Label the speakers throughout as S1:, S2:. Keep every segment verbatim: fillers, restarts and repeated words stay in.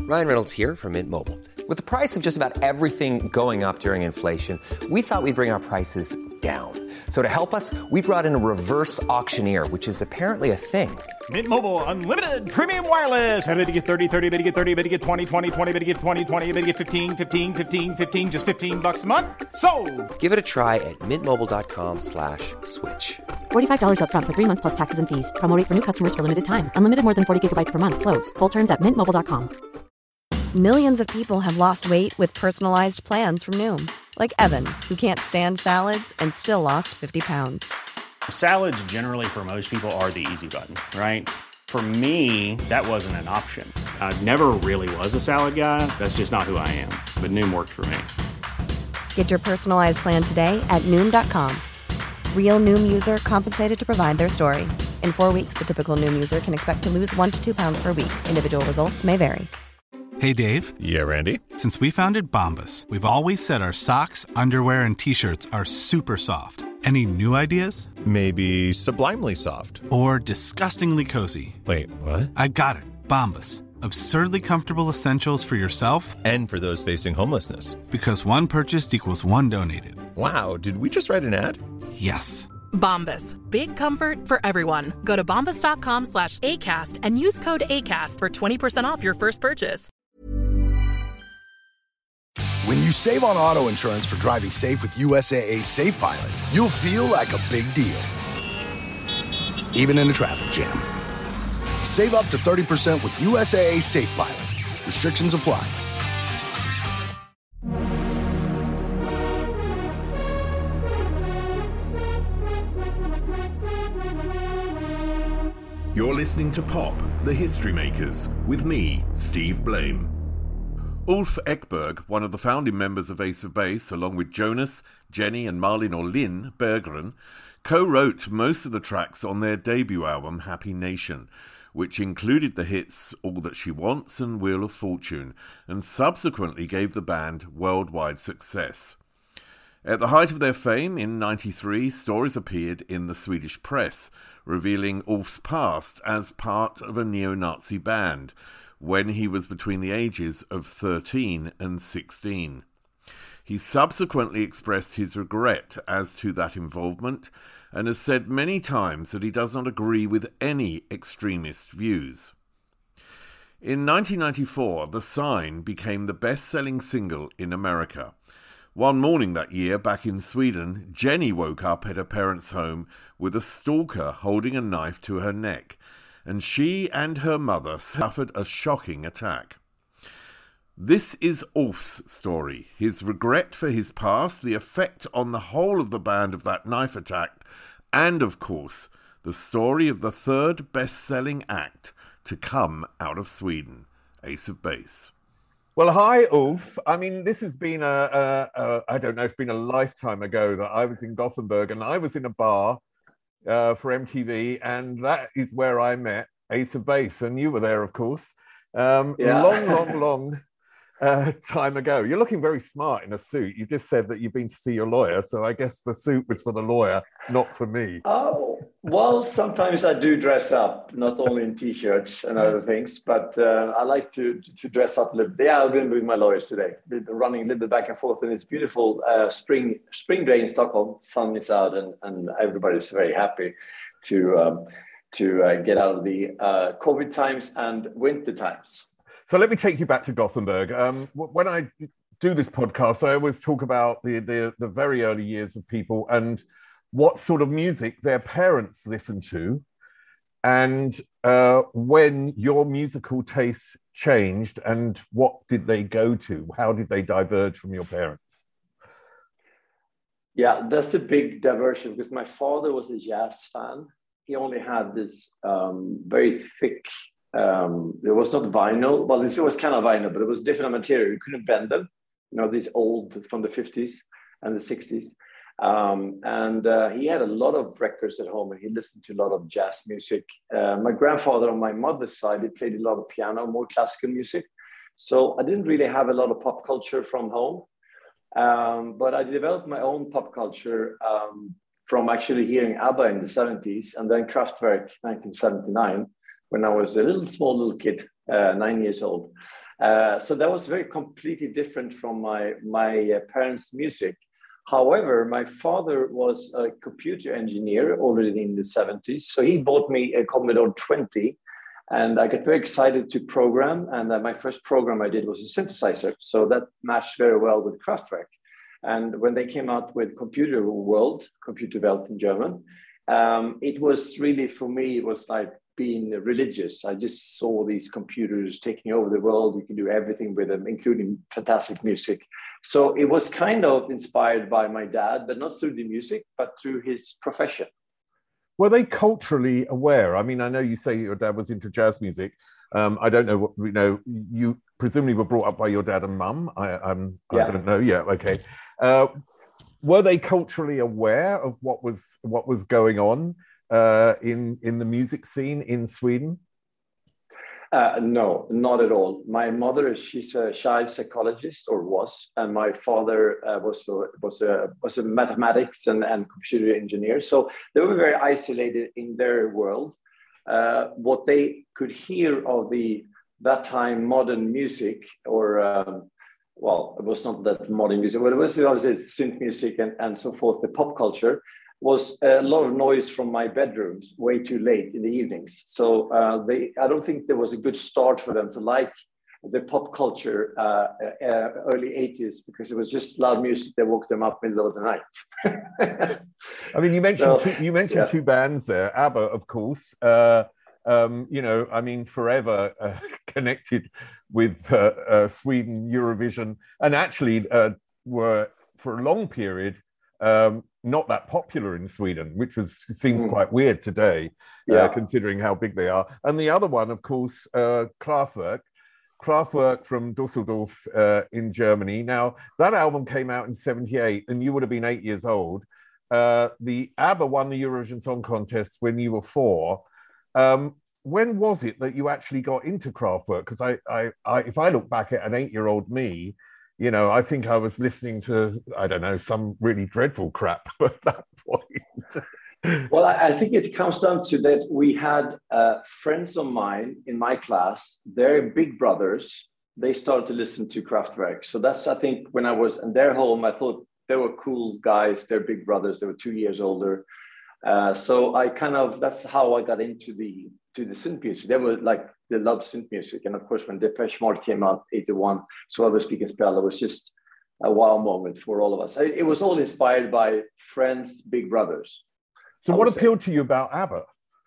S1: Ryan Reynolds here from Mint Mobile. With the price of just about everything going up during inflation, we thought we'd bring our prices down. So to help us, we brought in a reverse auctioneer, which is apparently a thing.
S2: Mint Mobile Unlimited Premium Wireless. How to get thirty, thirty, how to get thirty, how to get twenty, twenty, twenty, how to get twenty, twenty, how to get fifteen, fifteen, fifteen, fifteen, just fifteen bucks a month? Sold!
S1: Give it a try at mintmobile.com slash switch.
S3: forty-five dollars up front for three months plus taxes and fees. Promo rate for new customers for limited time. Unlimited more than forty gigabytes per month. Slows full terms at mint mobile dot com.
S4: Millions of people have lost weight with personalized plans from Noom. Like Evan, who can't stand salads and still lost fifty pounds.
S2: Salads generally for most people are the easy button, right? For me, that wasn't an option. I never really was a salad guy. That's just not who I am. But Noom worked for me.
S4: Get your personalized plan today at Noom dot com. Real Noom user compensated to provide their story. In four weeks, the typical Noom user can expect to lose one to two pounds per week. Individual results may vary.
S5: Hey, Dave.
S6: Yeah, Randy.
S5: Since we founded Bombas, we've always said our socks, underwear, and T-shirts are super soft. Any new ideas?
S6: Maybe sublimely soft.
S5: Or disgustingly cozy.
S6: Wait, what?
S5: I got it. Bombas. Absurdly comfortable essentials for yourself
S6: and for those facing homelessness.
S5: Because one purchased equals one donated.
S6: Wow, did we just write an ad?
S5: Yes.
S7: Bombas. Big comfort for everyone. Go to bombas.com slash ACAST and use code ACAST for twenty percent off your first purchase.
S8: When you save on auto insurance for driving safe with U S A A Safe Pilot, you'll feel like a big deal, even in a traffic jam. Save up to thirty percent with U S A A Safe Pilot. Restrictions apply.
S9: You're listening to Pop, The History Makers, with me, Steve Blame. Ulf Ekberg, one of the founding members of Ace of Base, along with Jonas, Jenny and Malin or Linn Berggren, co-wrote most of the tracks on their debut album, Happy Nation, which included the hits All That She Wants and Wheel of Fortune, and subsequently gave the band worldwide success. At the height of their fame, in ninety-three, stories appeared in the Swedish press, revealing Ulf's past as part of a neo-Nazi band, when he was between the ages of thirteen and sixteen. He subsequently expressed his regret as to that involvement and has said many times that he does not agree with any extremist views. In nineteen ninety-four, The Sign became the best-selling single in America. One morning that year, back in Sweden, Jenny woke up at her parents' home with a stalker holding a knife to her neck, and she and her mother suffered a shocking attack. This is Ulf's story, his regret for his past, the effect on the whole of the band of that knife attack, and, of course, the story of the third best-selling act to come out of Sweden, Ace of Base.
S10: Well, hi, Ulf. I mean, this has been a, a, a, I don't know, it's been a lifetime ago that I was in Gothenburg and I was in a bar uh, for M T V, and that is where I met Ace of Base, and you were there, of course. Um, yeah. Long, long, long uh, time ago. You're looking very smart in a suit. You just said that you've been to see your lawyer, so I guess the suit was for the lawyer, not for me.
S11: Oh, well, sometimes I do dress up, not only in T-shirts and other things, but uh, I like to to dress up a little bit. Yeah, I've been with my lawyers today, been running a little bit back and forth, and it's beautiful uh, spring spring day in Stockholm. Sun is out, and, and everybody's very happy to um, to uh, get out of the uh, COVID times and winter times.
S10: So let me take you back to Gothenburg. Um, when I do this podcast, I always talk about the, the, the very early years of people and what sort of music their parents listened to, and uh, when your musical tastes changed, and what did they go to? How did they diverge from your parents?
S11: Yeah, that's a big diversion, because my father was a jazz fan. He only had this um, very thick, um, it was not vinyl. Well, it was kind of vinyl, but it was different material. You couldn't bend them. You know, these old from the fifties and the sixties. Um, and uh, he had a lot of records at home, and he listened to a lot of jazz music. Uh, my grandfather on my mother's side, he played a lot of piano, more classical music. So I didn't really have a lot of pop culture from home. Um, but I developed my own pop culture um, from actually hearing ABBA in the seventies, and then Kraftwerk nineteen seventy-nine, when I was a little small little kid, uh, nine years old. Uh, so that was very completely different from my, my uh, parents' music. However, my father was a computer engineer already in the seventies. So he bought me a Commodore twenty, and I got very excited to program. And uh, my first program I did was a synthesizer. So that matched very well with Kraftwerk. And when they came out with Computer World, Computerwelt in German, um, it was really, for me, it was like being religious. I just saw these computers taking over the world. You can do everything with them, including fantastic music. So it was kind of inspired by my dad, but not through the music, but through his profession.
S10: Were they culturally aware? I mean, I know you say your dad was into jazz music. Um, I don't know what, you know, you presumably were brought up by your dad and mum. I, I'm, yeah. I don't know. Yeah, okay. Uh, were they culturally aware of what was what was going on uh, in in the music scene in Sweden?
S11: Uh, no, not at all. My mother, she's a child psychologist, or was, and my father uh, was a, was a was a mathematics and, and computer engineer. So they were very isolated in their world. Uh, what they could hear of the that time modern music, or um, well, it was not that modern music, but it was, it was synth music and, and so forth, the pop culture, was a lot of noise from my bedrooms way too late in the evenings. So uh, they, I don't think there was a good start for them to like the pop culture uh, uh, early eighties, because it was just loud music that woke them up in the middle of the night.
S10: I mean, you mentioned
S11: so,
S10: two, you mentioned
S11: yeah.
S10: two bands there, ABBA, of course. Uh, um, you know, I mean, forever uh, connected with uh, uh, Sweden, Eurovision, and actually uh, were for a long period um, not that popular in Sweden, which was seems mm. quite weird today, yeah. uh, considering how big they are. And the other one, of course, uh, Kraftwerk. Kraftwerk from Dusseldorf uh, in Germany. Now, that album came out in seventy-eight, and you would have been eight years old. Uh, the ABBA won the Eurovision Song Contest when you were four. Um, when was it that you actually got into Kraftwerk? Because I, I, I, if I look back at an eight-year-old me, you know, I think I was listening to, I don't know, some really dreadful crap at that point.
S11: Well, I think it comes down to that we had uh, friends of mine in my class, their big brothers, they started to listen to Kraftwerk. So that's, I think, when I was in their home, I thought they were cool guys, they're big brothers, they were two years older. Uh, so I kind of, that's how I got into the to the synth music. They were like, they loved synth music. And of course, when Depeche Mode came out, eighty-one, So I Was Speaking Spell, it was just a wow moment for all of us. It was all inspired by friends, big brothers.
S10: So what appealed to you about ABBA?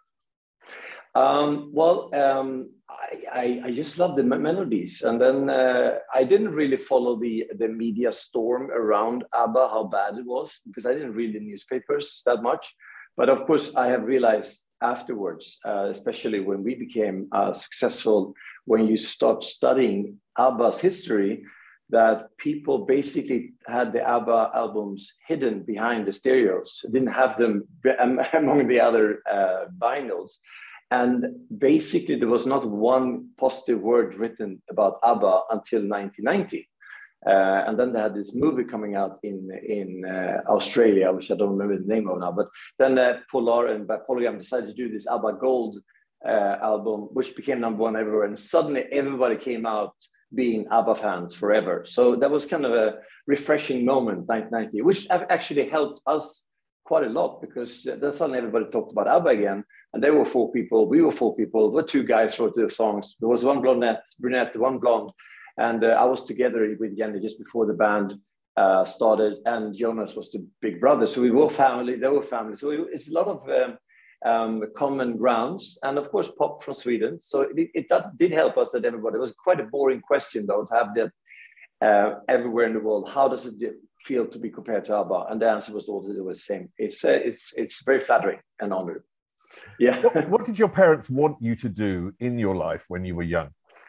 S11: Um, well, um, I, I, I just love the melodies. And then uh, I didn't really follow the, the media storm around ABBA, how bad it was, because I didn't read the newspapers that much. But of course, I have realized afterwards, uh, especially when we became uh, successful, when you start studying ABBA's history, that people basically had the ABBA albums hidden behind the stereos, didn't have them among the other uh, vinyls. And basically there was not one positive word written about ABBA until nineteen ninety. Uh, and then they had this movie coming out in, in uh, Australia, which I don't remember the name of now, but then uh, Polar and by Polygram decided to do this ABBA Gold uh, album, which became number one everywhere. And suddenly everybody came out being ABBA fans forever. So that was kind of a refreshing moment, nineteen ninety, which actually helped us quite a lot, because then suddenly everybody talked about ABBA again. And there were four people, we were four people, but two guys wrote the songs. There was one brunette, brunette, one blonde. And uh, I was together with Jenny just before the band uh, started, and Jonas was the big brother. So we were family, they were family. So it, it's a lot of um, um, common grounds, and of course, pop from Sweden. So it, it that did help us that everybody, it was quite a boring question though, to have that uh, everywhere in the world. How does it feel to be compared to ABBA? And the answer was all the same. It's, uh, it's, it's very flattering and honored. Yeah.
S10: What, what did your parents want you to do in your life when you were young?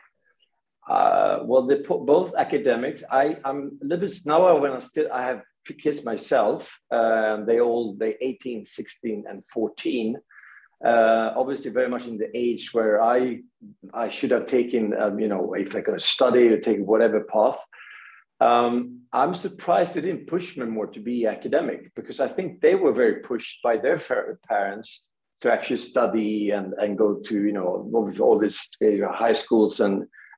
S11: Uh, well, they put both academics. I, I'm a little bit now when I still I have kids myself. Um, they all they eighteen, sixteen, and fourteen. Uh, obviously, very much in the age where I I should have taken um, you know, if I could study or take whatever path. Um, I'm surprised they didn't push me more to be academic, because I think they were very pushed by their parents to actually study and and go to, you know, all these high schools and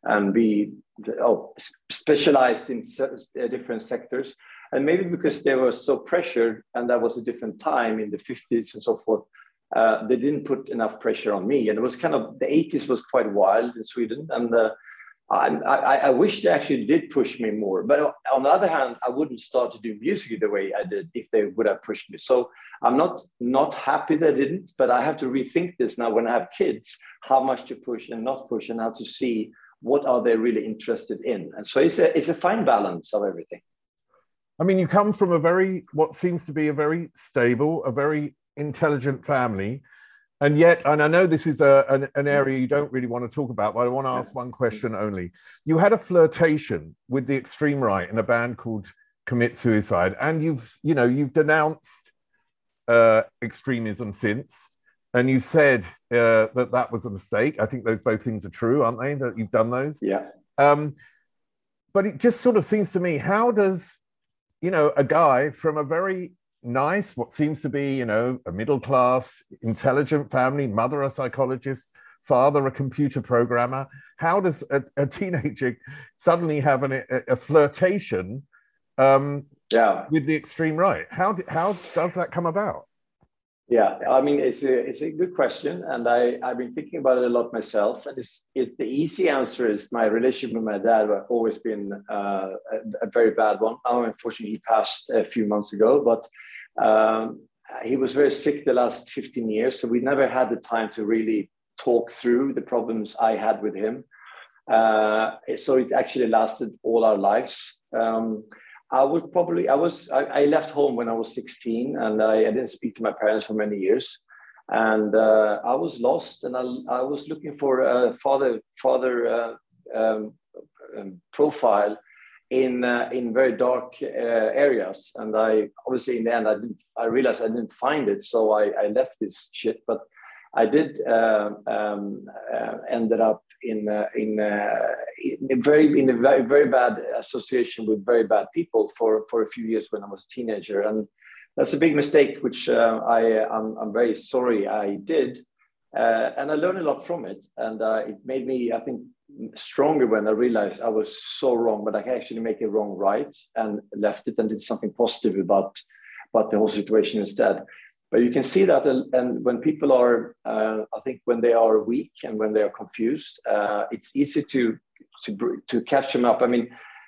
S11: and be oh, specialized in different sectors. And maybe because they were so pressured, and that was a different time in the fifties and so forth, uh, they didn't put enough pressure on me. And it was kind of, the eighties was quite wild in Sweden. And uh, I, I, I wish they actually did push me more. But on the other hand, I wouldn't start to do music the way I did if they would have pushed me. So I'm not, not happy they didn't, but I have to rethink this now when I have kids, how much to push and not push, and how to see what are they really interested in. And so it's a, it's a fine balance of everything.
S10: I mean, you come from a very, what seems to be a very stable, a very intelligent family. And yet, and I know this is a, an, an area you don't really want to talk about, but I want to ask one question only. You had a flirtation with the extreme right in a band called Commit Suicide. And you've, you know, you've denounced uh, extremism since. And you said uh, that that was a mistake. I think those both things are true, aren't they? That you've done those?
S11: Yeah.
S10: Um, but it just sort of seems to me, how does, you know, a guy from a very nice, what seems to be, you know, a middle class, intelligent family, mother a psychologist, father a computer programmer, how does a, a teenager suddenly have an, a, a flirtation um,
S11: yeah.
S10: with the extreme right? How, how does that come about?
S11: Yeah, I mean, it's a, it's a good question. And I, I've been thinking about it a lot myself. And it's, it, the easy answer is my relationship with my dad has always been uh, a, a very bad one. Now, unfortunately, he passed a few months ago, but um, he was very sick the last fifteen years. So we never had the time to really talk through the problems I had with him. Uh, so it actually lasted all our lives. Um, I would probably, I was, I, I left home when I was sixteen, and I, I didn't speak to my parents for many years. And uh, I was lost, and I, I was looking for a father, father uh, um, um, profile in uh, in very dark uh, areas. And I, obviously in the end, I didn't, I realized I didn't find it. So I, I left this shit, but I did uh, um, uh, ended up in uh, in, uh, in a very in a very very bad association with very bad people for for a few years when I was a teenager, and that's a big mistake, which uh, I I'm, I'm very sorry I did, uh, and I learned a lot from it, and uh, it made me, I think, stronger when I realized I was so wrong, but I can actually make it wrong right, and left it and did something positive about about the whole situation instead. But you can see that, and when people are, uh, I think, when they are weak and when they are confused, uh, it's easy to to to catch them up. I mean,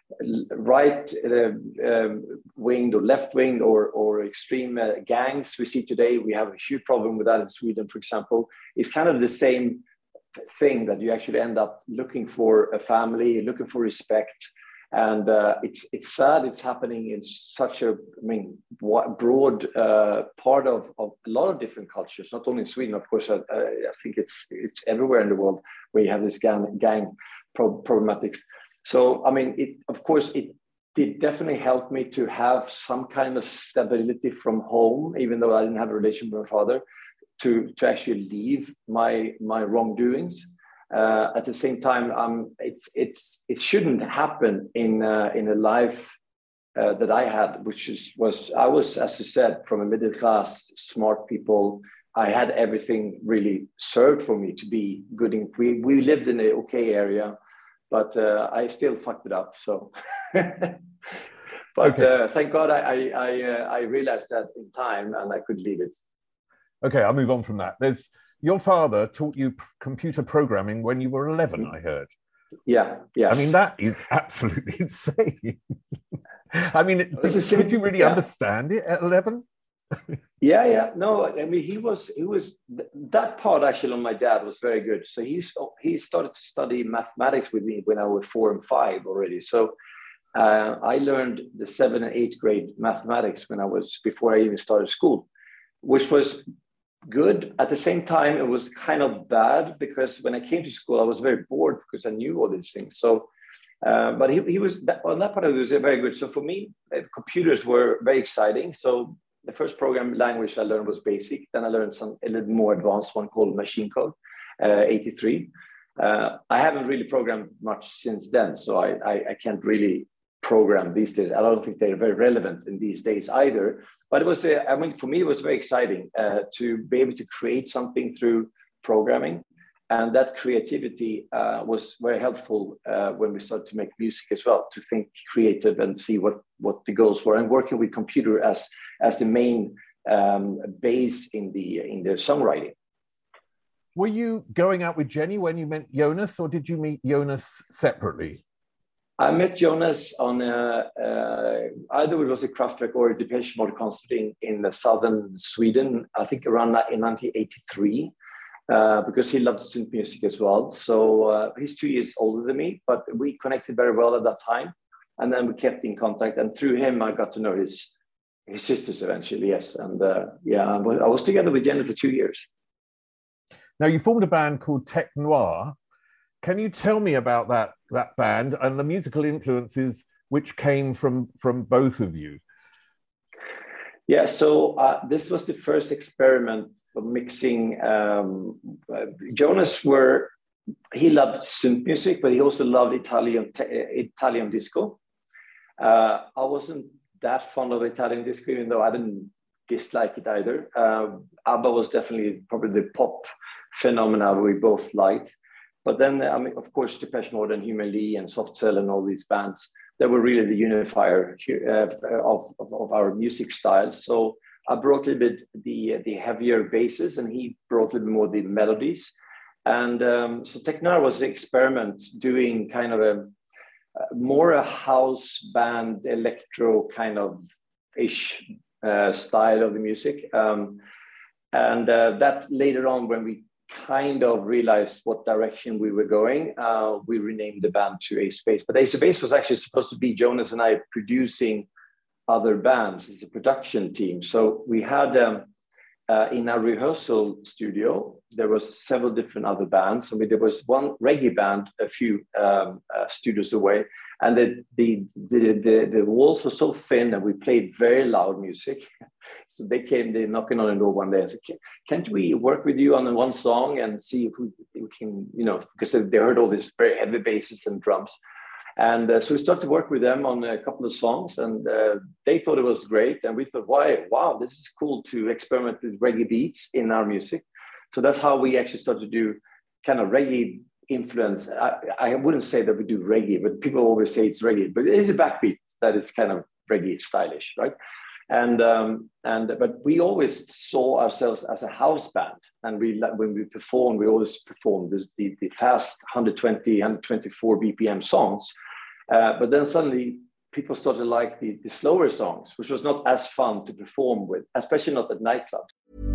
S11: right uh, um, winged or left winged or or extreme uh, gangs we see today. We have a huge problem with that in Sweden, for example. It's kind of the same thing, that you actually end up looking for a family, looking for respect. And uh, it's it's sad it's happening in such a, I mean, broad uh, part of, of a lot of different cultures, not only in Sweden, of course. I, I think it's it's everywhere in the world where you have this gang, gang pro- problematics. So, I mean, it of course, it did definitely help me to have some kind of stability from home, even though I didn't have a relationship with my father, to, to actually leave my, my wrongdoings. Uh, at the same time, um, it's it's it shouldn't happen in uh, in a life uh, that I had, which is was I was, as I said, from a middle class, smart people. I had everything really served for me to be good. In, we we lived in an okay area, but uh, I still fucked it up. So, but okay. uh, thank God I I I, uh, I realized that in time, and I could leave it.
S10: Okay, I'll move on from that. There's. Your father taught you p- computer programming when you were eleven, I heard.
S11: Yeah, yeah.
S10: I mean, that is absolutely insane. I mean, did,
S11: sim-
S10: did you really
S11: yeah.
S10: understand it at eleven?
S11: yeah, yeah. No, I mean, he was, he was, that part actually on my dad was very good. So he, he started to study mathematics with me when I was four and five already. So uh, I learned the seventh and eighth grade mathematics when I was, before I even started school, which was good. At the same time, it was kind of bad, because when I came to school, I was very bored because I knew all these things. So, uh, but he, he was, on that part of it was very good. So for me, uh, computers were very exciting. So the first programming language I learned was BASIC. Then I learned some a little more advanced one called Machine Code, uh, eighty-three. Uh, I haven't really programmed much since then. So I, I, I can't really program these days. I don't think they're very relevant in these days either. But it was, uh, I mean, for me, it was very exciting uh, to be able to create something through programming. And that creativity uh, was very helpful uh, when we started to make music as well, to think creative and see what, what the goals were, and working with computer as, as the main um, base in the, in the songwriting.
S10: Were you going out with Jenny when you met Jonas, or did you meet Jonas separately?
S11: I met Jonas on a, uh, either it was a Kraftwerk or a Depeche Mode concert in, in the southern Sweden, I think around in nineteen eighty-three, uh, because he loved synth music as well. So uh, he's two years older than me, but we connected very well at that time. And then we kept in contact. And through him, I got to know his, his sisters eventually, yes. And uh, yeah, I was together with Jenny for two years.
S10: Now, you formed a band called Tech Noir. Can you tell me about that, that band and the musical influences which came from, from both of you?
S11: Yeah, so uh, this was the first experiment for mixing. Um, uh, Jonas were, he loved synth music, but he also loved Italian, Italian disco. Uh, I wasn't that fond of Italian disco, even though I didn't dislike it either. Uh, ABBA was definitely probably the pop phenomena we both liked. But then, I mean, of course, Depeche Mode and Human League and Soft Cell and all these bands, they were really the unifier uh, of, of, of our music style. So I brought a little bit the, the heavier basses, and he brought a little bit more the melodies. And um, so Tech Noir was an experiment doing kind of a, more a house band, electro kind of ish uh, style of the music. Um, and uh, that later on, when we kind of realized what direction we were going, uh, we renamed the band to Ace of Base. But Ace of Base was actually supposed to be Jonas and I producing other bands as a production team. So we had, um, uh, in our rehearsal studio, there was several different other bands. I mean, there was one reggae band a few um, uh, studios away, and the, the, the, the, the walls were so thin, and we played very loud music. So they came, they knocking on the door one day and said, can't we work with you on one song and see if we, we can, you know, because they heard all these very heavy basses and drums. And uh, so we started to work with them on a couple of songs, and uh, they thought it was great. And we thought, why, wow, this is cool to experiment with reggae beats in our music. So that's how we actually started to do kind of reggae influence. I, I wouldn't say that we do reggae, but people always say it's reggae, but it is a backbeat that is kind of reggae stylish, right? And um, and but we always saw ourselves as a house band, and we when we performed, we always performed the, the, the fast one twenty, one twenty-four B P M songs. Uh, but then suddenly people started to like the, the slower songs, which was not as fun to perform with, especially not at nightclubs.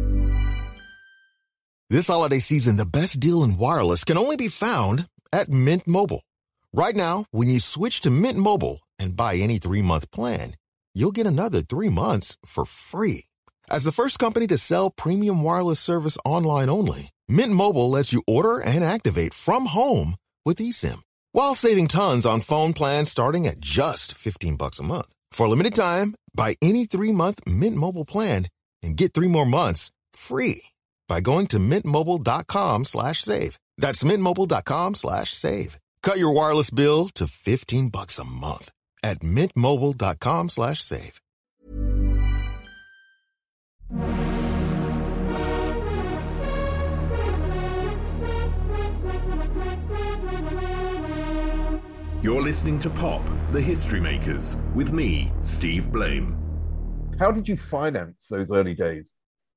S12: This holiday season, the best deal in wireless can only be found at Mint Mobile. Right now, when you switch to Mint Mobile and buy any three-month plan, you'll get another three months for free. As the first company to sell premium wireless service online only, Mint Mobile lets you order and activate from home with eSIM, while saving tons on phone plans starting at just fifteen bucks a month. For a limited time, buy any three-month Mint Mobile plan and get three more months free by going to mintmobile.com slash save. That's mintmobile.com slash save. Cut your wireless bill to fifteen bucks a month at mintmobile.com slash save.
S9: You're listening to Pop, the History Makers, with me, Steve Blame.
S10: How did you finance those early days?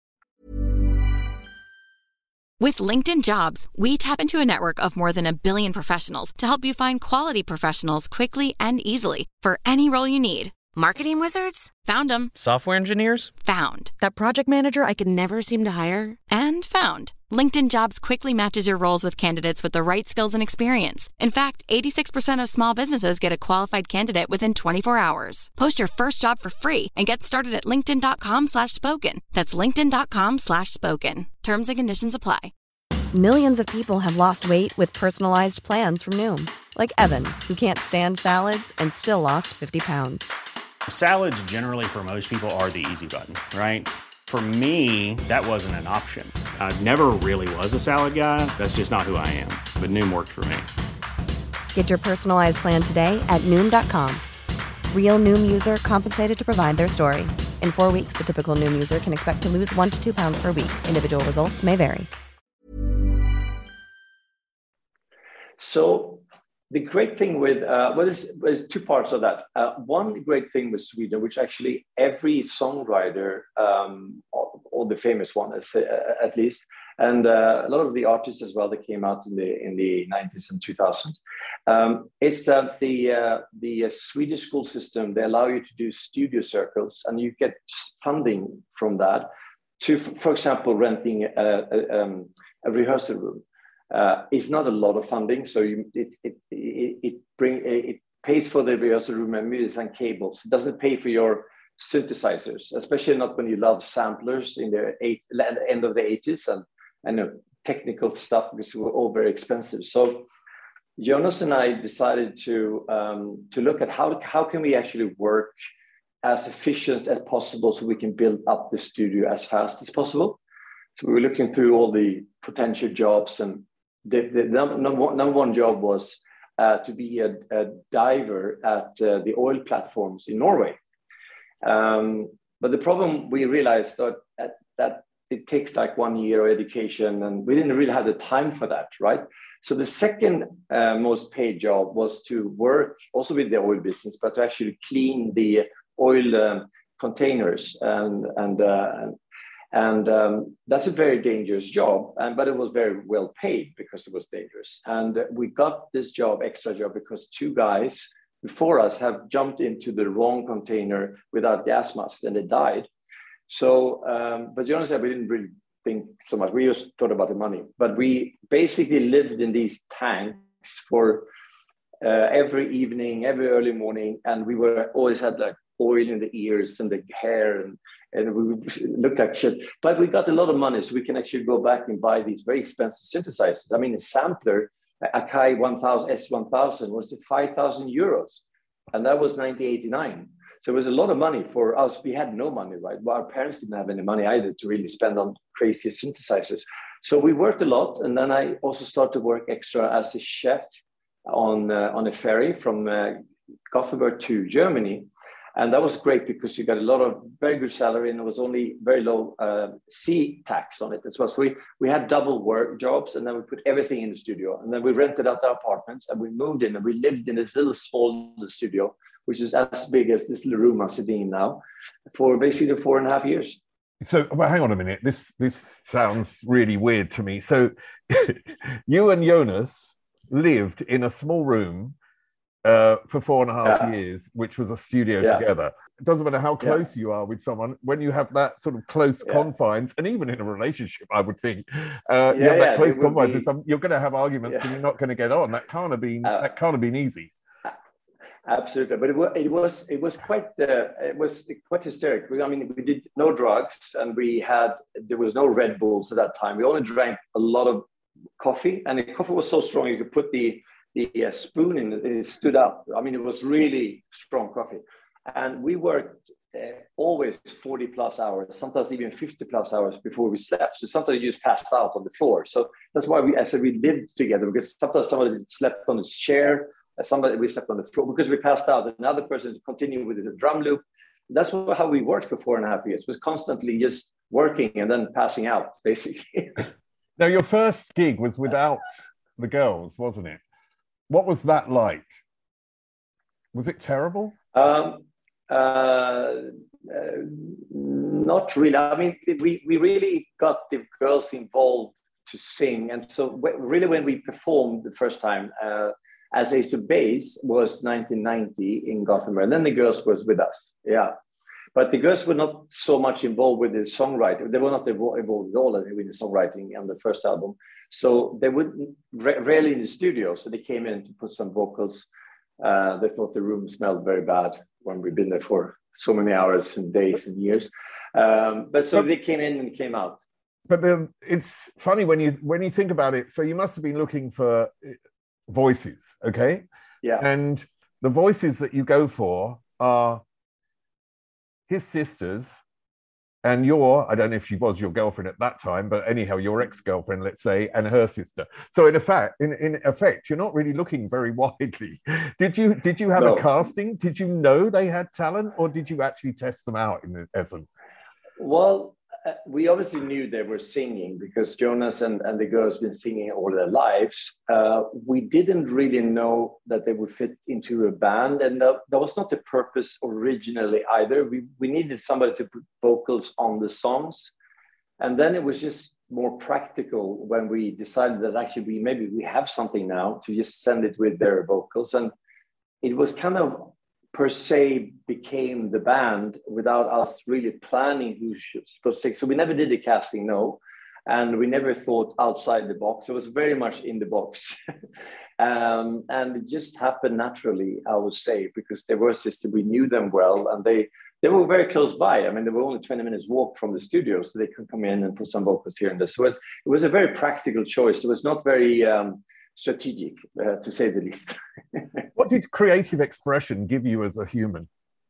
S13: With LinkedIn Jobs, we tap into a network of more than a billion professionals to help you find quality professionals quickly and easily for any role you need. Marketing wizards? Found them.
S14: Software engineers?
S13: Found. That project manager I could never seem to hire? And found. LinkedIn Jobs quickly matches your roles with candidates with the right skills and experience. In fact, eighty-six percent of small businesses get a qualified candidate within twenty-four hours. Post your first job for free and get started at linkedin.com slash spoken. That's linkedin.com slash spoken. Terms and conditions apply.
S4: Millions of people have lost weight with personalized plans from Noom. Like Evan, who can't stand salads and still lost fifty pounds.
S2: Salads generally for most people are the easy button, right? For me, that wasn't an option. I never really was a salad guy. That's just not who I am. But Noom worked for me.
S4: Get your personalized plan today at Noom dot com. Real Noom user compensated to provide their story. In four weeks, the typical Noom user can expect to lose one to two pounds per week. Individual results may vary.
S11: So the great thing with, uh, well, there's, there's two parts of that. Uh, one great thing with Sweden, which actually every songwriter, um, all, all the famous ones uh, at least, and uh, a lot of the artists as well that came out in the in the nineties and two thousands, um, is that the uh, the uh, Swedish school system, they allow you to do studio circles, and you get funding from that to, for example, renting a, a, um, a rehearsal room. Uh, it's not a lot of funding, so you, it, it, it, it, bring, it pays for the rehearsal room and music and cables. It doesn't pay for your synthesizers, especially not when you love samplers in the eight, end of the eighties and, and uh, technical stuff, because they were all very expensive. So Jonas and I decided to, um, to look at how, how can we actually work as efficient as possible so we can build up the studio as fast as possible. So we were looking through all the potential jobs, and the, the number, number one job was uh, to be a, a diver at uh, the oil platforms in Norway. Um, but the problem, we realized that, that it takes like one year of education, and we didn't really have the time for that, right? So the second uh, most paid job was to work also with the oil business, but to actually clean the oil um, containers. And, and, uh, and And um, that's a very dangerous job, and, but it was very well paid because it was dangerous. And uh, we got this job, extra job, because two guys before us have jumped into the wrong container without gas mask, and they died. So, um, but Jonas said we didn't really think so much. We just thought about the money. But we basically lived in these tanks for uh, every evening, every early morning, and we were always had like oil in the ears and the hair, and and we looked like shit. But we got a lot of money, so we can actually go back and buy these very expensive synthesizers. I mean, a sampler, Akai one thousand, S one thousand, was five thousand euros. And that was nineteen eighty-nine. So it was a lot of money for us. We had no money, right? Well, our parents didn't have any money either to really spend on crazy synthesizers. So we worked a lot. And then I also started to work extra as a chef on, uh, on a ferry from uh, Gothenburg to Germany. And that was great because you got a lot of very good salary, and it was only very low uh, sea tax on it as well. So we, we had double work jobs, and then we put everything in the studio. And then we rented out our apartments, and we moved in, and we lived in this little small studio, which is as big as this little room I'm sitting in now, for basically four and a half years.
S10: So, well, hang on a minute. This, this sounds really weird to me. So you and Jonas lived in a small room Uh, for four and a half yeah. years, which was a studio yeah. together. It doesn't matter how close yeah. you are with someone, when you have that sort of close yeah. confines, and even in a relationship, I would think, uh, yeah, you have that yeah, close confines be, with some, you're going to have arguments yeah. and you're not going to get on. That can't have been, uh, that can't have been easy.
S11: Absolutely, but it was, it was, it was quite, uh, it was quite hysteric. I mean, we did no drugs, and we had, there was no Red Bulls at that time. We only drank a lot of coffee, and the coffee was so strong you could put the the uh, spoon in it, it stood up. I mean, it was really strong coffee. And we worked uh, always forty plus hours, sometimes even fifty plus hours before we slept. So sometimes you just passed out on the floor. So that's why we, I said, we lived together, because sometimes somebody slept on his chair, somebody we slept on the floor because we passed out. Another person continued with the drum loop. That's how we worked for four and a half years. It was constantly just working and then passing out, basically.
S10: Now, your first gig was without the girls, wasn't it? What was that like? Was it terrible?
S11: Um, uh, uh, not really. I mean, we, we really got the girls involved to sing. And so really when we performed the first time uh, as Ace of Base was nineteen ninety in Gothenburg. And then the girls was with us. Yeah. But the girls were not so much involved with the songwriting. They were not involved at all with the songwriting on the first album. So they would re- rarely in the studio. So they came in to put some vocals. Uh, they thought the room smelled very bad when we've been there for so many hours and days and years. Um, but so but, they came in and came out.
S10: But then it's funny when you when you think about it. So you must have been looking for voices, okay?
S11: Yeah.
S10: And the voices that you go for are his sisters and your, I don't know if she was your girlfriend at that time, but anyhow, your ex-girlfriend, let's say, and her sister. So in effect, in, in effect, you're not really looking very widely. Did you did you have no. a casting? Did you know they had talent, or did you actually test them out in essence?
S11: Well, uh, we obviously knew they were singing because Jonas and, and the girls been singing all their lives. Uh, we didn't really know that they would fit into a band, and that, that was not the purpose originally either. We we needed somebody to put vocals on the songs, and then it was just more practical when we decided that actually we maybe we have something now to just send it with their vocals, and it was kind of per se became the band without us really planning who should supposed to sing. So we never did the casting, no. And we never thought outside the box. It was very much in the box. um, and it just happened naturally, I would say, because they were sisters, we knew them well, and they they were very close by. I mean, they were only twenty minutes walk from the studio, so they could come in and put some vocals here and there. So it, it was a very practical choice. It was not very um, strategic, uh, to say the least.
S10: What did creative expression give you as a human?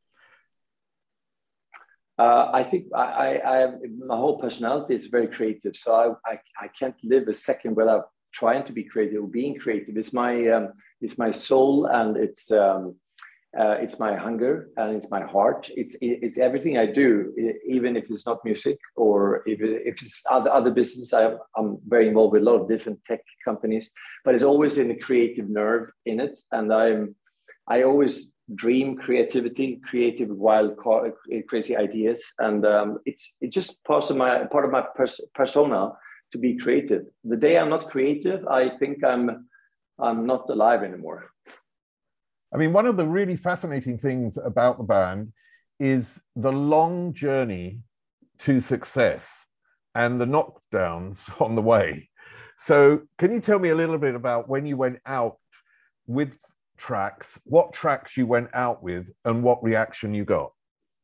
S11: Uh, I think I, I, I, my whole personality is very creative. So I, I, I can't live a second without trying to be creative or being creative. It's my, um, it's my soul, and it's, um, uh, it's my hunger, and it's my heart. It's, it's everything I do, even if it's not music or if, it, if it's other, other business. I, I'm very involved with a lot of different tech companies, but it's always in a creative nerve in it. And I'm, I always dream creativity, creative, wild, crazy ideas. And um, it's, it's just part of my, part of my pers- persona to be creative. The day I'm not creative, I think I'm, I'm not alive anymore.
S10: I mean, one of the really fascinating things about the band is the long journey to success and the knockdowns on the way. So can you tell me a little bit about when you went out with tracks, what tracks you went out with, and what reaction you got?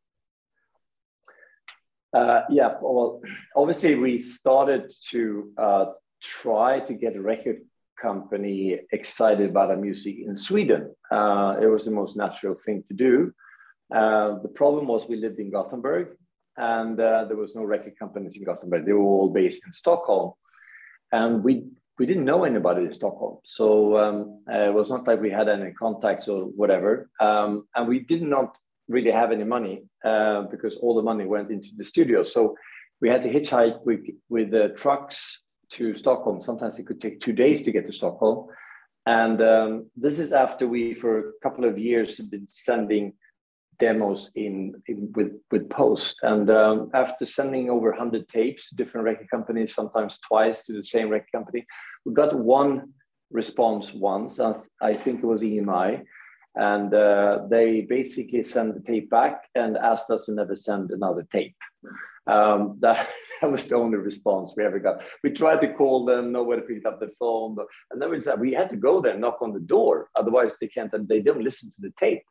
S11: Uh, yeah, well, obviously we started to uh, try to get a record company excited about our music in Sweden. Uh, it was the most natural thing to do. Uh, the problem was we lived in Gothenburg, and uh, there was no record companies in Gothenburg. They were all based in Stockholm, and we we didn't know anybody in Stockholm. So um, uh, it was not like we had any contacts or whatever, um, and we did not really have any money uh, because all the money went into the studio. So we had to hitchhike with with the trucks to Stockholm. Sometimes it could take two days to get to Stockholm. And um, this is after we, for a couple of years, have been sending demos in, in with, with post. And um, after sending over one hundred tapes to different record companies, sometimes twice to the same record company, we got one response once. I think it was E M I. And uh, they basically sent the tape back and asked us to never send another tape. Um, that, that was the only response we ever got. We tried to call them, nobody picked up the phone, but, and then we said we had to go there and knock on the door, otherwise they can't, and they don't listen to the tape.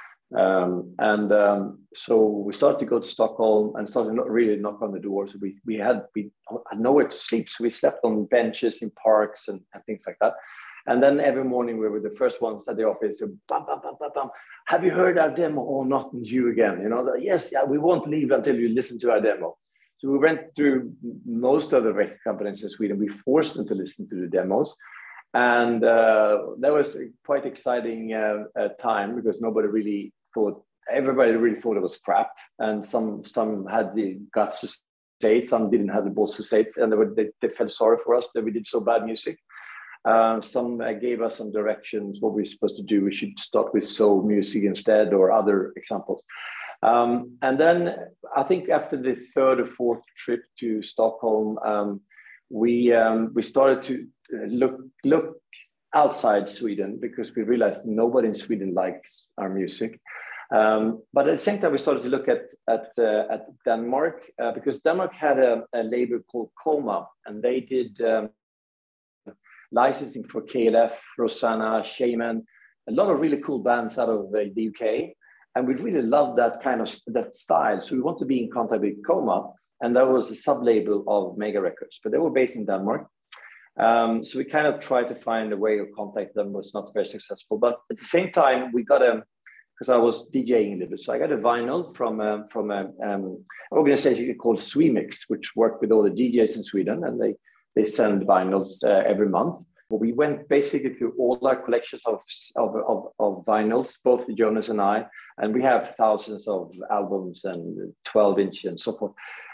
S11: Um, and um, so we started to go to Stockholm and started not really knock on the door. So we we had we had nowhere to sleep, so we slept on benches in parks and, and things like that. And then every morning we were the first ones at the office. So, bam, bam, bam, bam, bam. Have you heard our demo? Or not you again? You know, yes, yeah, we won't leave until you listen to our demo. So we went through most of the record companies in Sweden. We forced them to listen to the demos. And uh, that was a quite exciting uh, uh, time because nobody really thought, everybody really thought it was crap. And some some had the guts to say it, some didn't have the balls to say it. And they, were, they, they felt sorry for us that we did so bad music. Um, some uh, gave us some directions, what we're supposed to do. We should start with soul music instead, or other examples. Um, and then I think after the third or fourth trip to Stockholm, um, we um, we started to look look outside Sweden because we realized nobody in Sweden likes our music. Um, but at the same time, we started to look at at uh, at Denmark uh, because Denmark had a, a label called Coma, and they did. Um, licensing for K L F, Rosanna, Shaman, a lot of really cool bands out of uh, the U K. And we really loved that kind of that style. So we want to be in contact with Coma. And that was a sub-label of Mega Records, but they were based in Denmark. Um, so we kind of tried to find a way of contact them. It was not very successful. But at the same time, we got a, because I was DJing a little bit. So I got a vinyl from a, from a um, organization called Swemix, which worked with all the D Js in Sweden. And they They send vinyls uh, every month. We went basically through all our collections of, of, of, of vinyls, both Jonas and I, and we have thousands of albums and twelve inch and so forth.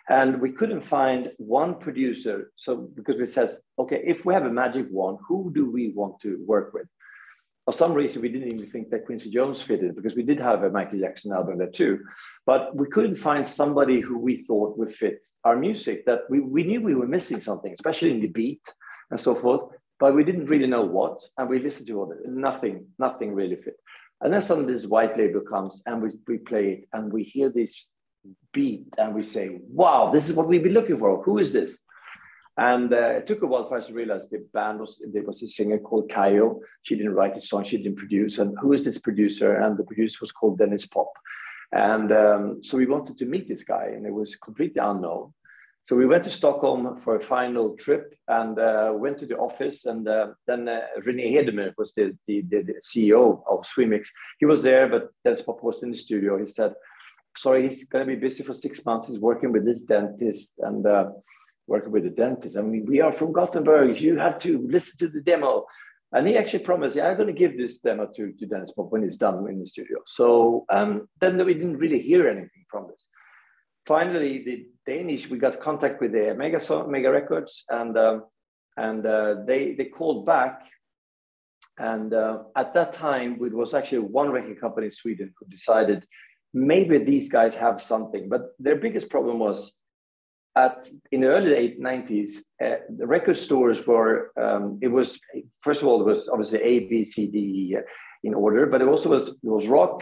S11: And we couldn't find one producer. So because we said, okay, if we have a magic wand, who do we want to work with? For some reason, we didn't even think that Quincy Jones fitted, because we did have a Michael Jackson album there too. But we couldn't find somebody who we thought would fit our music, that we, we knew we were missing something, especially in the beat and so forth, but we didn't really know what. And we listened to all of it, nothing, nothing really fit. And then suddenly this white label comes and we, we play it and we hear this beat and we say, wow, this is what we've been looking for. Who is this? And uh, it took a while for us to realize the band was, there was a singer called Kayo. She didn't write the song, she didn't produce. And who is this producer? And the producer was called Dennis Pop. And um, so we wanted to meet this guy, and it was completely unknown. So we went to Stockholm for a final trip and uh, went to the office. And uh, then uh, René Hedemer was the, the, the, the C E O of Swemix. He was there, but Dennis Pop was in the studio. He said, sorry, he's going to be busy for six months. He's working with this dentist and uh, working with the dentist. I mean, we are from Gothenburg. You have to listen to the demo. And he actually promised, yeah, I'm going to give this demo to, to Dennis Pop when he's done in the studio. So um, then we didn't really hear anything from this. Finally, the Danish, we got contact with the Mega, Mega Records, and um, and uh, they, they called back. And uh, at that time, it was actually one record company in Sweden who decided maybe these guys have something. But their biggest problem was, At, in the early eighties, nineties, uh, the record stores were, um, it was, first of all, it was obviously A, B, C, D, E in order, but it also was, it was rock,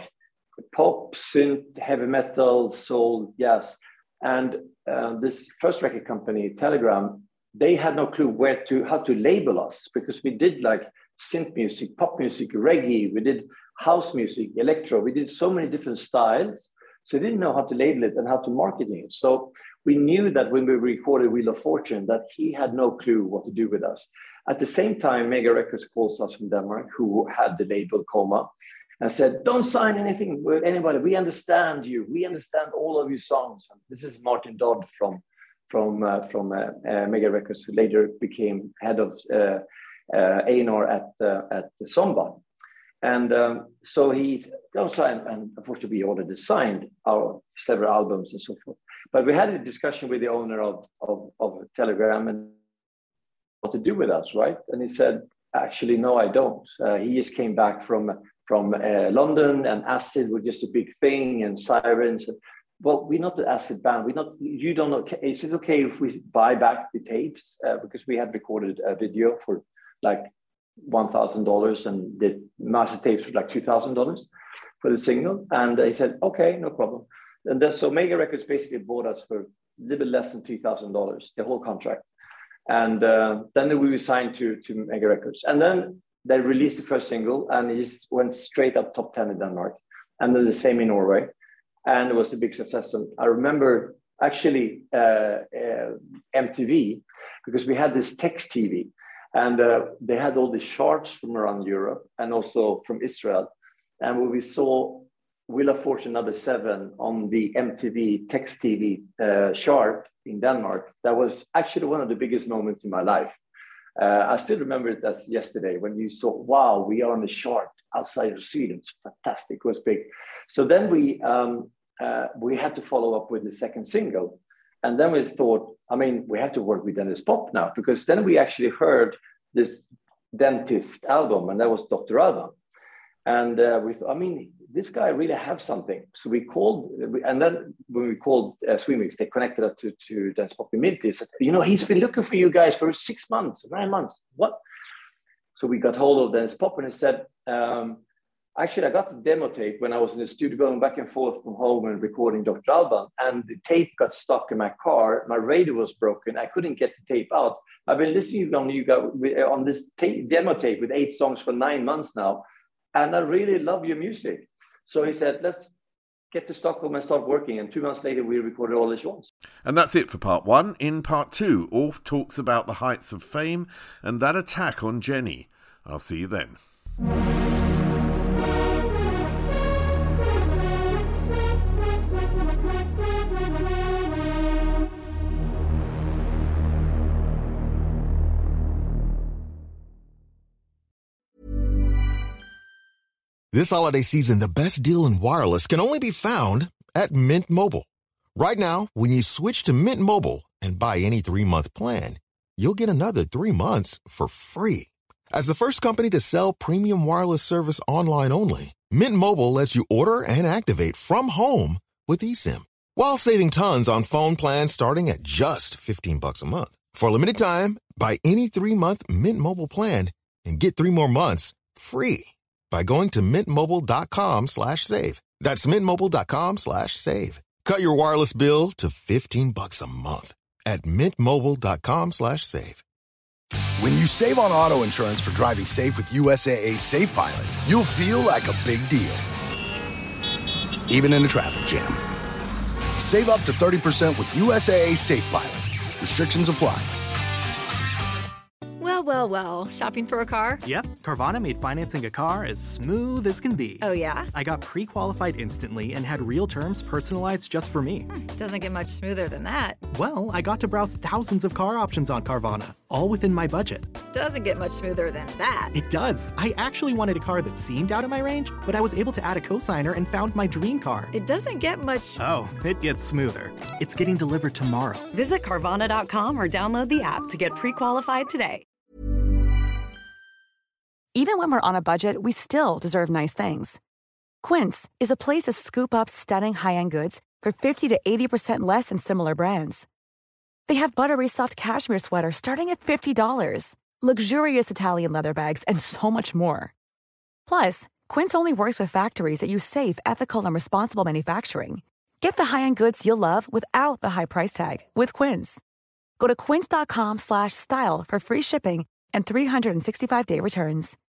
S11: pop, synth, heavy metal, soul, jazz. And uh, this first record company, Telegram, they had no clue where to, how to label us, because we did like synth music, pop music, reggae, we did house music, electro, we did so many different styles. So we didn't know how to label it and how to market it. So we knew that when we recorded Wheel of Fortune, that he had no clue what to do with us. At the same time, Mega Records calls us from Denmark, who had the label Coma, and said, don't sign anything with anybody. We understand you. We understand all of your songs. And this is Martin Dodd from, from, uh, from uh, uh, Mega Records, who later became head of uh, uh, A and R at, uh, at Zomba. And um, so he don't sign, and unfortunately we already signed our several albums and so forth. But we had a discussion with the owner of, of, of Telegram and what to do with us, right? And he said, actually, no, I don't. Uh, he just came back from, from uh, London, and Acid was just a big thing, and Sirens. Well, we're not the Acid band. We're not, you don't know, is it okay if we buy back the tapes? Uh, because we had recorded a video for like one thousand dollars and the master tapes for like two thousand dollars for the single. And he said, okay, no problem. And then, so Mega Records basically bought us for a little bit less than two thousand dollars, the whole contract. And uh, then we were signed to, to Mega Records. And then they released the first single, and it just went straight up top ten in Denmark. And then the same in Norway. And it was a big success. And I remember actually uh, uh, M T V, because we had this text T V. And uh, they had all the charts from around Europe and also from Israel. And when we saw Wheel of Fortune number seven on the M T V text T V uh, chart in Denmark, that was actually one of the biggest moments in my life. Uh, I still remember it as yesterday when you saw, wow, we are on the chart outside of Sweden. It's fantastic, it was big. So then we, um, uh, we had to follow up with the second single. And then we thought, I mean, we have to work with Dennis Pop now, because then we actually heard this dentist album, and that was Doctor Alban. And uh, we thought, I mean, this guy really has something. So we called, and then when we called uh, Swemix, they connected us to, to Dennis Pop immediately. Said, you know, he's been looking for you guys for six months, nine months. What? So we got hold of Dennis Pop, and he said, um, actually, I got the demo tape when I was in the studio going back and forth from home and recording Doctor Alban, and the tape got stuck in my car. My radio was broken. I couldn't get the tape out. I've been listening on you got on this tape, demo tape with eight songs for nine months now, and I really love your music. So he said, let's get to Stockholm and start working. And two months later, we recorded all his ones.
S9: And that's it for part one. In part two, Ulf talks about the heights of fame and that attack on Jenny. I'll see you then.
S12: This holiday season, the best deal in wireless can only be found at Mint Mobile. Right now, when you switch to Mint Mobile and buy any three-month plan, you'll get another three months for free. As the first company to sell premium wireless service online only, Mint Mobile lets you order and activate from home with eSIM, while saving tons on phone plans starting at just fifteen bucks a month. For a limited time, buy any three-month Mint Mobile plan and get three more months free by going to mintmobile.com slash save. That's mintmobile.com slash save. Cut your wireless bill to fifteen bucks a month at mintmobile.com slash save.
S8: When you save on auto insurance for driving safe with U S A A Safe Pilot, you'll feel like a big deal, even in a traffic jam. Save up to thirty percent with U S A A Safe Pilot. Restrictions apply.
S14: Well, well, well. Shopping for a car?
S15: Yep. Carvana made financing a car as smooth as can be.
S14: Oh, yeah?
S15: I got pre-qualified instantly and had real terms personalized just for me.
S14: Hmm, doesn't get much smoother than that.
S15: Well, I got to browse thousands of car options on Carvana, all within my budget.
S14: Doesn't get much smoother than that.
S15: It does. I actually wanted a car that seemed out of my range, but I was able to add a cosigner and found my dream car.
S14: It doesn't get much...
S15: Oh, it gets smoother. It's getting delivered tomorrow.
S16: Visit Carvana dot com or download the app to get pre-qualified today.
S17: Even when we're on a budget, we still deserve nice things. Quince is a place to scoop up stunning high-end goods for fifty to eighty percent less than similar brands. They have buttery soft cashmere sweaters starting at fifty dollars, luxurious Italian leather bags, and so much more. Plus, Quince only works with factories that use safe, ethical, and responsible manufacturing. Get the high-end goods you'll love without the high price tag with Quince. Go to quince.com slash style for free shipping and three sixty-five day returns.